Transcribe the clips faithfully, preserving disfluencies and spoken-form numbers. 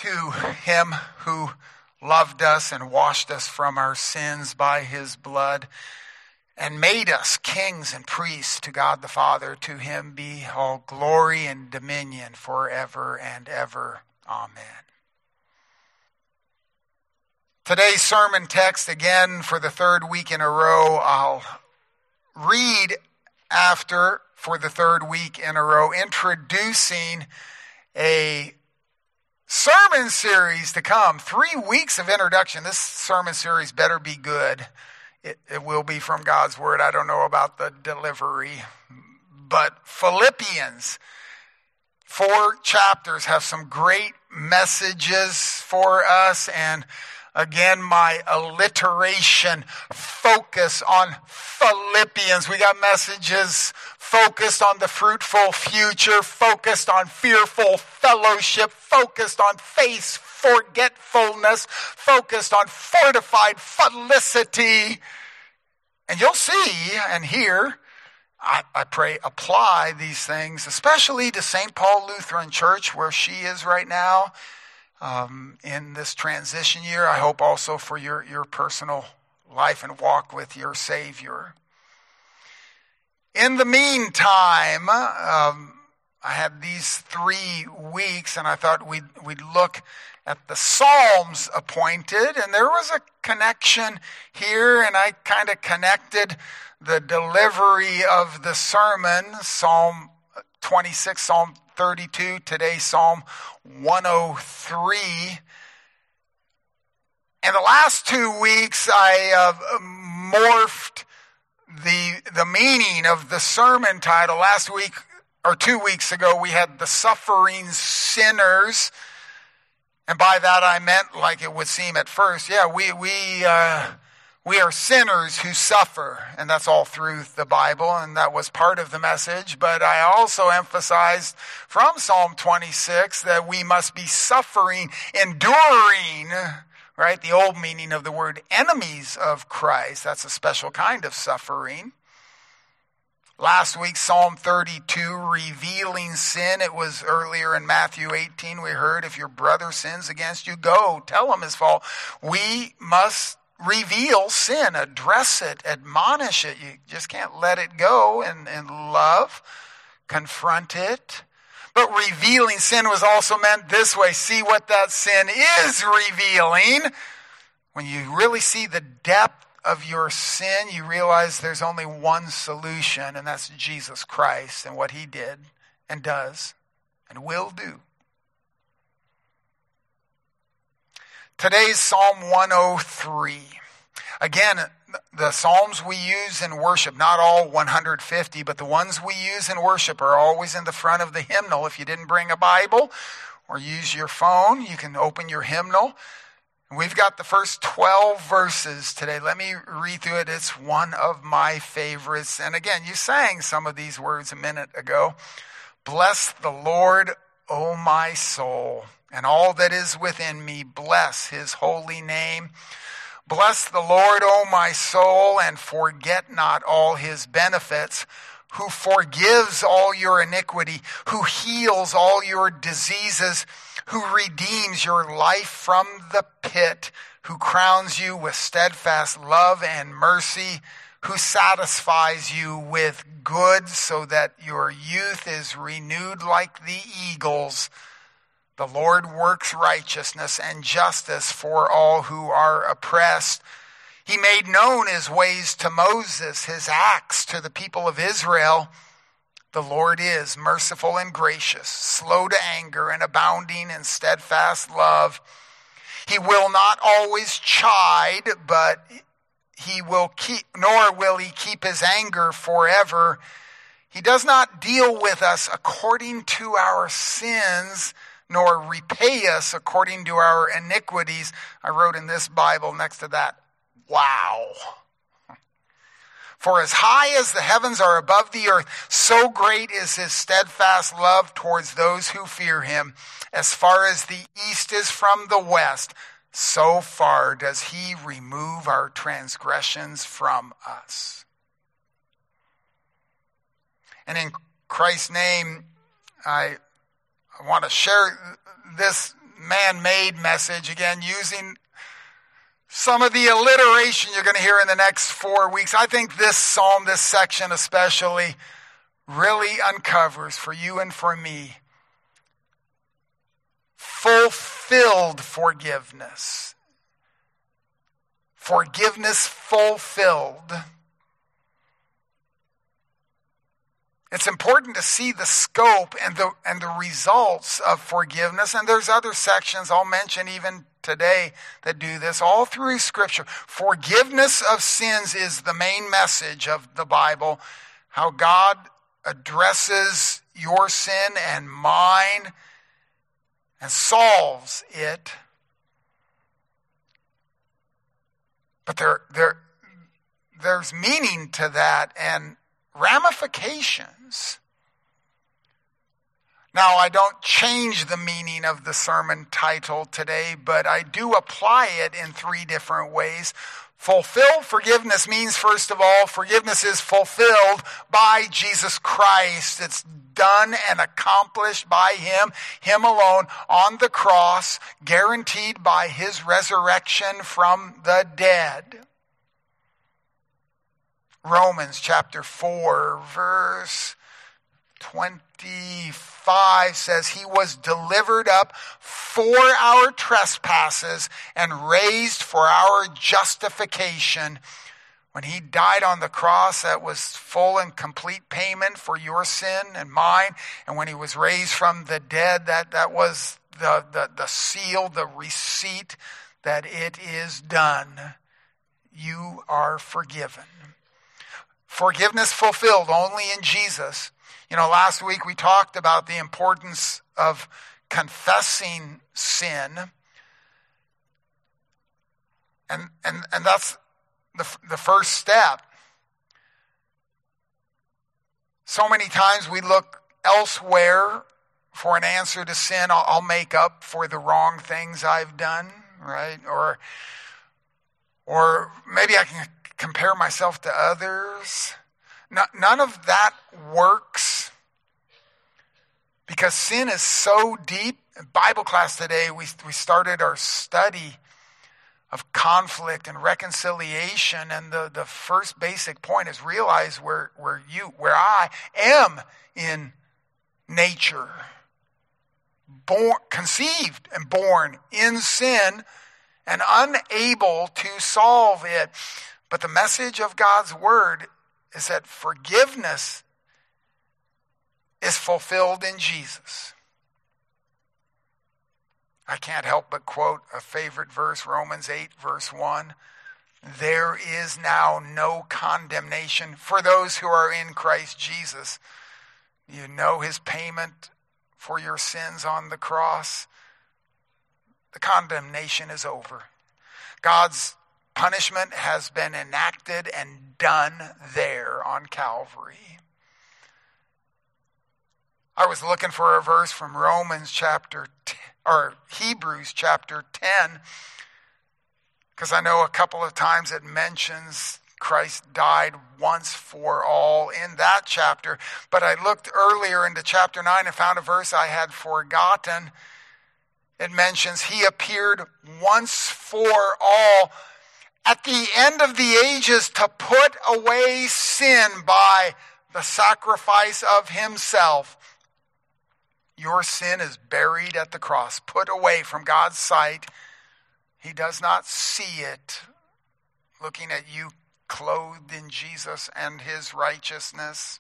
to him who loved us and washed us from our sins by his blood and made us kings and priests to God the Father. To him be all glory and dominion forever and ever. Amen. Today's sermon text, again for the third week in a row, I'll read after for the third week in a row, introducing a sermon series to come. Three weeks of introduction. This sermon series better be good. It, it will be from God's word. I don't know about the delivery, but Philippians, four chapters, have some great messages for us. And again, my alliteration focus on Philippians. We got messages focused on the fruitful future, focused on fearful fellowship, focused on faith forgetfulness, focused on fortified felicity. And you'll see and hear, I, I pray, apply these things, especially to Saint Paul Lutheran Church, where she is right now um, in this transition year. I hope also for your, your personal life and walk with your Savior. In the meantime, um, I had these three weeks, and I thought we'd, we'd look at the Psalms appointed, and there was a connection here, and I kind of connected the delivery of the sermon, Psalm twenty-six, Psalm thirty-two, today Psalm one oh three. In the last two weeks, I uh, morphed the the meaning of the sermon title. Last week, or two weeks ago, we had the suffering sinners. And by that I meant, like it would seem at first, yeah, we we uh, we are sinners who suffer, and that's all through the Bible, and that was part of the message. But I also emphasized from Psalm twenty-six that we must be suffering, enduring, right? The old meaning of the word enemies of Christ. That's a special kind of suffering. Last week, Psalm thirty-two, revealing sin. It was earlier in Matthew eighteen, we heard, if your brother sins against you, go, tell him his fault. We must reveal sin, address it, admonish it. You just can't let it go in, in love, confront it. But revealing sin was also meant this way. See what that sin is revealing. When you really see the depth of your sin, you realize there's only one solution, and that's Jesus Christ and what he did and does and will do. Today's Psalm one oh three. Again, the Psalms we use in worship, not all one hundred fifty, but the ones we use in worship are always in the front of the hymnal. If you didn't bring a Bible or use your phone, you can open your hymnal. We've got the first twelve verses today. Let me read through it. It's one of my favorites. And again, you sang some of these words a minute ago. Bless the Lord, O my soul, and all that is within me. Bless his holy name. Bless the Lord, O my soul, and forget not all his benefits, who forgives all your iniquity, who heals all your diseases, who redeems your life from the pit, who crowns you with steadfast love and mercy, who satisfies you with good so that your youth is renewed like the eagles. The Lord works righteousness and justice for all who are oppressed. He made known his ways to Moses, his acts to the people of Israel. The Lord is merciful and gracious, slow to anger and abounding in steadfast love. He will not always chide, but he will keep, nor will he keep his anger forever. He does not deal with us according to our sins, nor repay us according to our iniquities. I wrote in this Bible next to that, wow. For as high as the heavens are above the earth, so great is his steadfast love towards those who fear him. As far as the east is from the west, so far does he remove our transgressions from us. And in Christ's name, I want to share this man-made message, again, using some of the alliteration you're going to hear in the next four weeks. I think this psalm, this section especially, really uncovers for you and for me fulfilled forgiveness. Forgiveness fulfilled. It's important to see the scope and the and the results of forgiveness. And there's other sections I'll mention even today that do this all through Scripture. Forgiveness of sins is the main message of the Bible. How God addresses your sin and mine and solves it. But there, there, there's meaning to that and ramifications. Now, I don't change the meaning of the sermon title today, but I do apply it in three different ways. Fulfill forgiveness means, first of all, forgiveness is fulfilled by Jesus Christ. It's done and accomplished by Him, Him alone, on the cross, guaranteed by His resurrection from the dead. Romans chapter four, verse twenty-five says, He was delivered up for our trespasses and raised for our justification. When He died on the cross, that was full and complete payment for your sin and mine. And when He was raised from the dead, that, that was the, the, the seal, the receipt that it is done. You are forgiven. Forgiveness fulfilled only in Jesus. You know, last week we talked about the importance of confessing sin. And and and that's the the first step. So many times we look elsewhere for an answer to sin. I'll, I'll make up for the wrong things I've done, right? Or or maybe I can compare myself to others. No, none of that works because sin is so deep. In Bible class today, we, we started our study of conflict and reconciliation, and the, the first basic point is realize where, where you, where I am in nature, born, conceived and born in sin and unable to solve it. But the message of God's word is that forgiveness is fulfilled in Jesus. I can't help but quote a favorite verse, Romans eight, verse one. There is now no condemnation for those who are in Christ Jesus. You know His payment for your sins on the cross. The condemnation is over. God's punishment has been enacted and done there on Calvary. I was looking for a verse from Romans chapter ten, or Hebrews chapter ten, because I know a couple of times it mentions Christ died once for all in that chapter. But I looked earlier into chapter nine and found a verse I had forgotten. It mentions He appeared once for all at the end of the ages to put away sin by the sacrifice of Himself. Your sin is buried at the cross, put away from God's sight. He does not see it. Looking at you clothed in Jesus and His righteousness.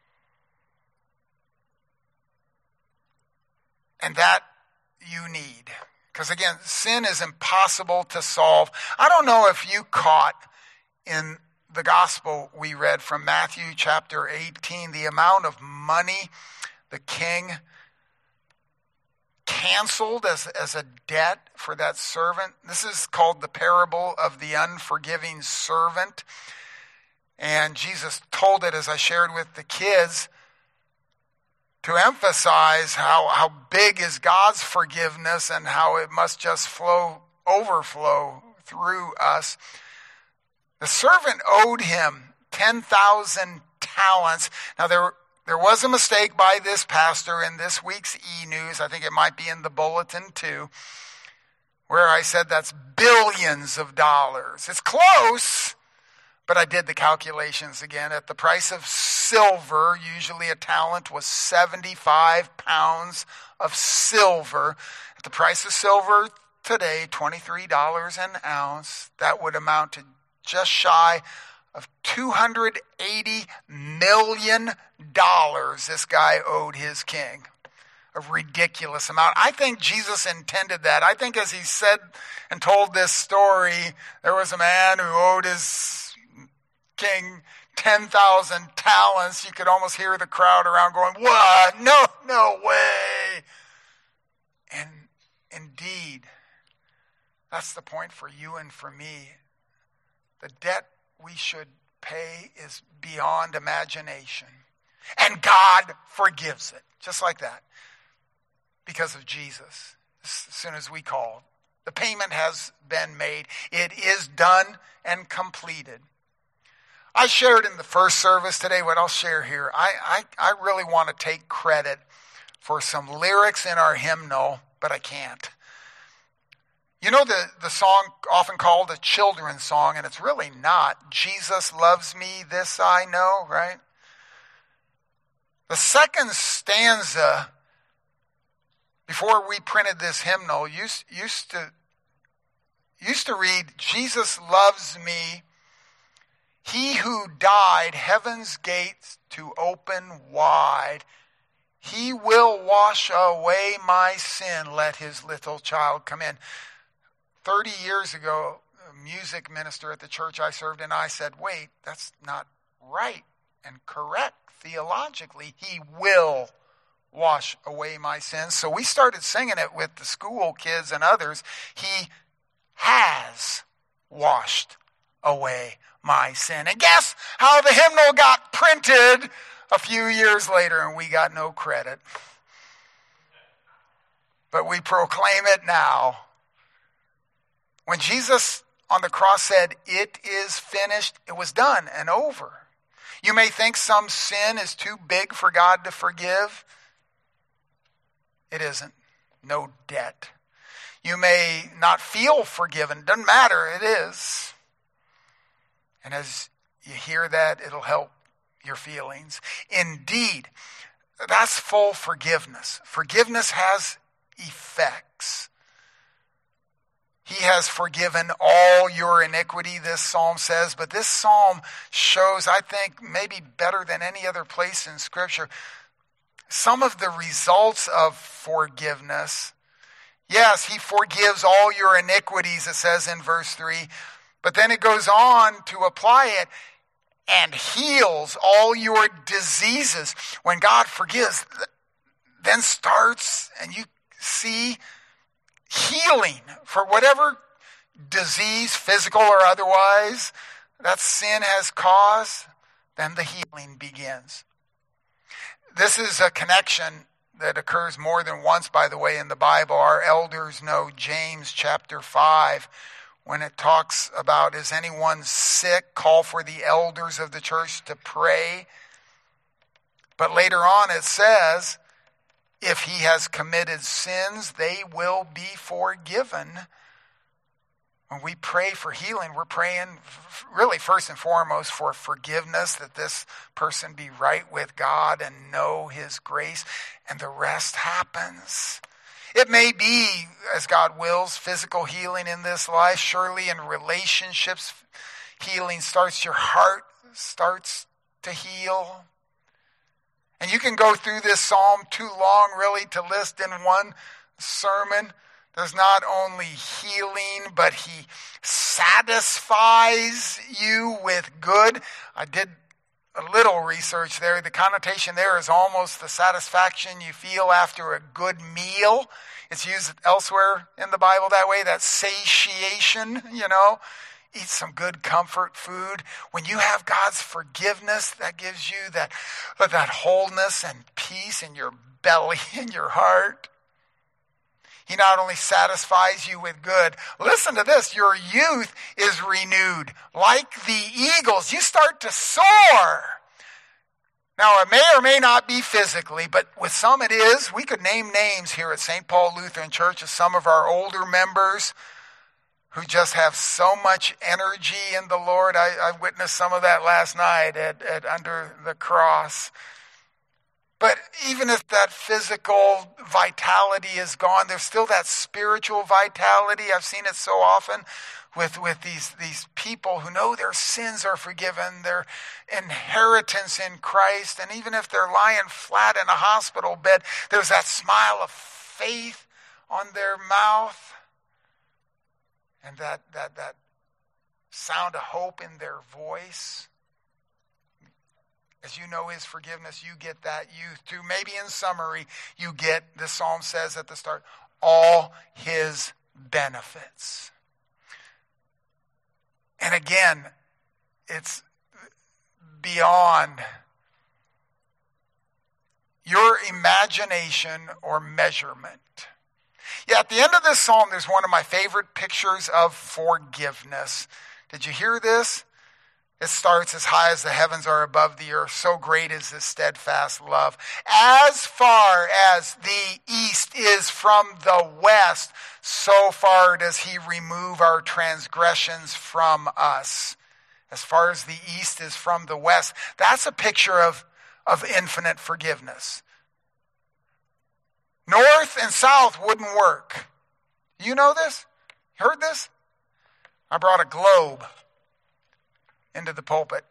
And that you need. Because again, sin is impossible to solve. I don't know if you caught in the gospel we read from Matthew chapter eighteen, the amount of money the king canceled as, as a debt for that servant. This is called the parable of the unforgiving servant. And Jesus told it, as I shared with the kids, to emphasize how, how big is God's forgiveness and how it must just flow, overflow through us. The servant owed him ten thousand talents. Now there, there was a mistake by this pastor in this week's e-news. I think it might be in the bulletin too, where I said that's billions of dollars. It's close, but I did the calculations again. At the price of silver, usually a talent was seventy-five pounds of silver. At the price of silver today, twenty-three dollars an ounce, that would amount to just shy of two hundred eighty million dollars this guy owed his king. A ridiculous amount. I think Jesus intended that. I think as he said and told this story, there was a man who owed his king ten thousand talents. You could almost hear the crowd around going, what? No, no way. And indeed, that's the point for you and for me. The debt we should pay is beyond imagination. And God forgives it, just like that, because of Jesus. As soon as we call, the payment has been made. It is done and completed. I shared in the first service today what I'll share here. I, I, I really want to take credit for some lyrics in our hymnal, but I can't. You know the, the song often called a children's song, and it's really not. Jesus loves me, this I know, right? The second stanza, before we printed this hymnal, used, used to used to read, Jesus loves me, he who died heaven's gates to open wide. He will wash away my sin, let his little child come in. Thirty years ago, a music minister at the church I served in, I said, wait, that's not right and correct theologically. He will wash away my sins. So we started singing it with the school kids and others. He has washed away my sin. And guess how the hymnal got printed a few years later, and we got no credit. But we proclaim it now. When Jesus on the cross said, it is finished, it was done and over. You may think some sin is too big for God to forgive. It isn't. No debt. You may not feel forgiven. Doesn't matter. It is. And as you hear that, it'll help your feelings. Indeed, that's full forgiveness. Forgiveness has effects. He has forgiven all your iniquity, this psalm says. But this psalm shows, I think, maybe better than any other place in Scripture, some of the results of forgiveness. Yes, he forgives all your iniquities, it says in verse three. But then it goes on to apply it and heals all your diseases. When God forgives, then starts, and you see healing for whatever disease, physical or otherwise, that sin has caused, then the healing begins. This is a connection that occurs more than once, by the way, in the Bible. Our elders know James chapter five, when it talks about, is anyone sick? Call for the elders of the church to pray. But later on it says, if he has committed sins, they will be forgiven. When we pray for healing, we're praying really first and foremost for forgiveness, that this person be right with God and know his grace, and the rest happens. It may be, as God wills, physical healing in this life. Surely in relationships, healing starts. Your heart starts to heal. And you can go through this psalm too long, really, to list in one sermon. There's not only healing, but he satisfies you with good. I did a little research there. The connotation there is almost the satisfaction you feel after a good meal. It's used elsewhere in the Bible that way, that satiation, you know. Eat some good comfort food. When you have God's forgiveness, that gives you that, that wholeness and peace in your belly, in your heart. He not only satisfies you with good. Listen to this. Your youth is renewed like the eagles. You start to soar. Now, it may or may not be physically, but with some it is. We could name names here at Saint Paul Lutheran Church of some of our older members who just have so much energy in the Lord. I, I witnessed some of that last night at, at Under the Cross. But even if that physical vitality is gone, there's still that spiritual vitality. I've seen it so often with, with these, these people who know their sins are forgiven, their inheritance in Christ. And even if they're lying flat in a hospital bed, there's that smile of faith on their mouth. And that, that, that sound of hope in their voice. As you know his forgiveness, you get that youth too. Maybe in summary, you get, the psalm says at the start, all his benefits. And again, it's beyond your imagination or measurement. Yeah, at the end of this psalm, there's one of my favorite pictures of forgiveness. Did you hear this? It starts, as high as the heavens are above the earth, so great is his steadfast love. As far as the east is from the west, so far does he remove our transgressions from us. As far as the east is from the west. That's a picture of, of infinite forgiveness. North and south wouldn't work. You know this? Heard this? I brought a globe into the pulpit.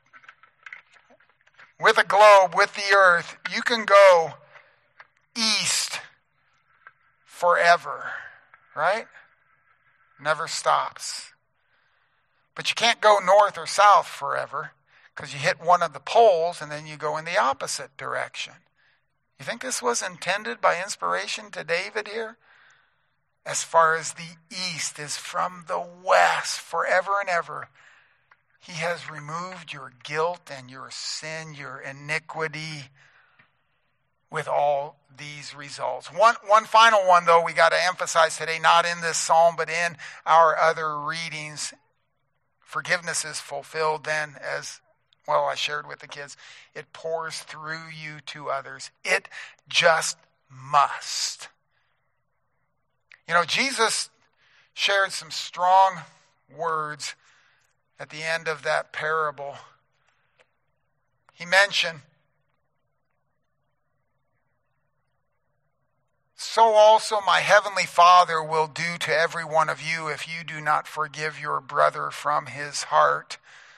With a globe, with the earth, you can go east forever, right? Never stops. But you can't go north or south forever because you hit one of the poles and then you go in the opposite direction. You think this was intended by inspiration to David here? As far as the east is from the west, forever and ever, he has removed your guilt and your sin, your iniquity, with all these results. One, one final one, though, we got to emphasize today, not in this psalm, but in our other readings. Forgiveness is fulfilled then as, well, I shared with the kids, it pours through you to others. It just must. You know, Jesus shared some strong words at the end of that parable. He mentioned, so also my heavenly Father will do to every one of you if you do not forgive your brother from his heart.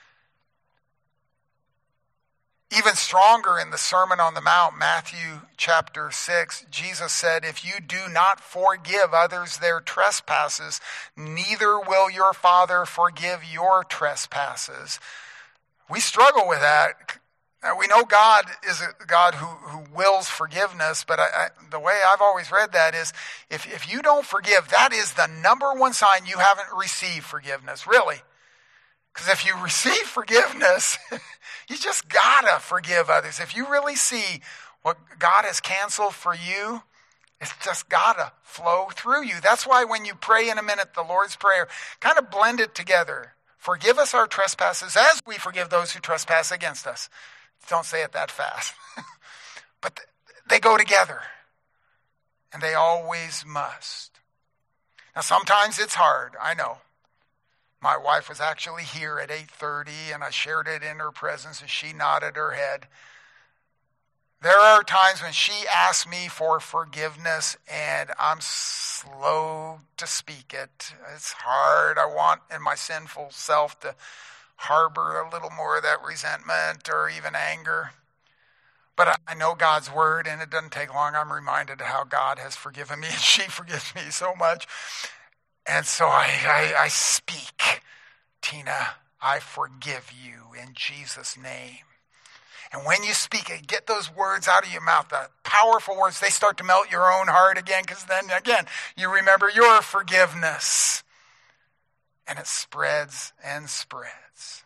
Even stronger in the Sermon on the Mount, Matthew chapter six, Jesus said, if you do not forgive others their trespasses, neither will your Father forgive your trespasses. We struggle with that. Now, we know God is a God who, who wills forgiveness, but I, I, the way I've always read that is if, if you don't forgive, that is the number one sign you haven't received forgiveness, really. Because if you receive forgiveness, you just gotta forgive others. If you really see what God has canceled for you, it's just gotta flow through you. That's why when you pray in a minute the Lord's Prayer, kind of blend it together. Forgive us our trespasses as we forgive those who trespass against us. Don't say it that fast. But they go together. And they always must. Now sometimes it's hard, I know. My wife was actually here at eight thirty, and I shared it in her presence, and she nodded her head. There are times when she asks me for forgiveness, and I'm slow to speak it. It's hard. I want in my sinful self to harbor a little more of that resentment or even anger. But I know God's word, and it doesn't take long. I'm reminded of how God has forgiven me, and she forgives me so much. And so I, I, I speak, Tina, I forgive you in Jesus' name. And when you speak it, get those words out of your mouth, the powerful words, they start to melt your own heart again, because then again, you remember your forgiveness. And it spreads and spreads.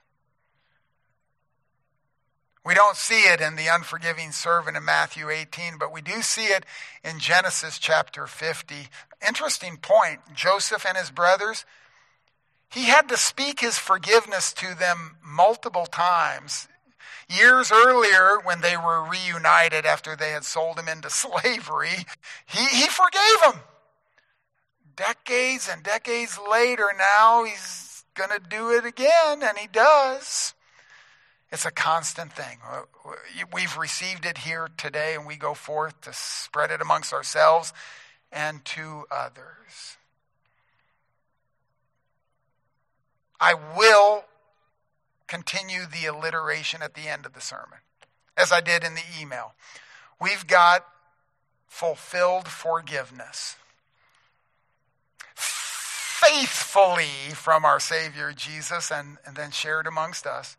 We don't see it in the unforgiving servant in Matthew eighteen, but we do see it in Genesis chapter fifty. Interesting point. Joseph and his brothers, he had to speak his forgiveness to them multiple times. Years earlier, when they were reunited after they had sold him into slavery, he, he forgave them. Decades and decades later now, he's going to do it again, and he does. It's a constant thing. We've received it here today, and we go forth to spread it amongst ourselves and to others. I will continue the alliteration at the end of the sermon, as I did in the email. We've got fulfilled forgiveness. Faithfully from our Savior Jesus, and, and then shared amongst us.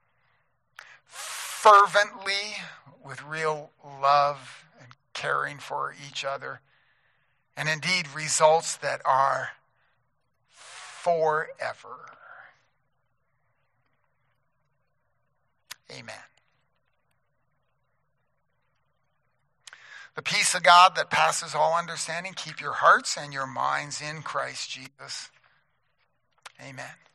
Fervently, with real love and caring for each other. And indeed, results that are forever. Amen. The peace of God that passes all understanding, keep your hearts and your minds in Christ Jesus. Amen.